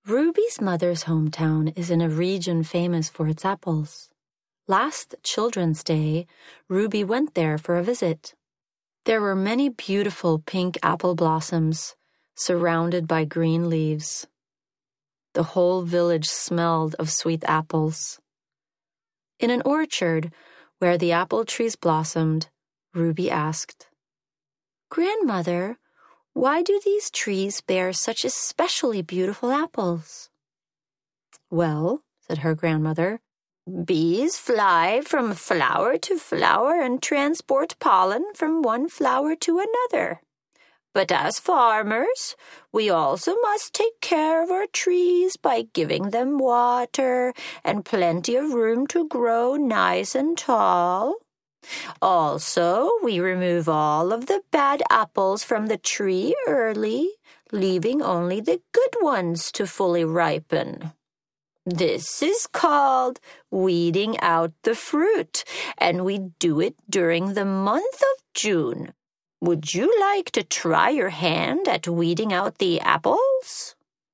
Ruby's mother's hometown is in a region famous for its apples. Last Children's Day, Ruby went there for a visit. There were many beautiful pink apple blossoms, surrounded by green leaves. The whole village smelled of sweet apples. In an orchard, where the apple trees blossomed, Ruby asked, "Grandmother, why do these trees bear such especially beautiful apples?" "Well," said her grandmother, "bees fly from flower to flower and transport pollen from one flower to another. But as farmers, we also must take care of our trees by giving them water and plenty of room to grow nice and tall. Also, we remove all of the bad apples from the tree early, leaving only the good ones to fully ripen. This is called weeding out the fruit, and we do it during the month of June. Would you like to try your hand at weeding out the apples?"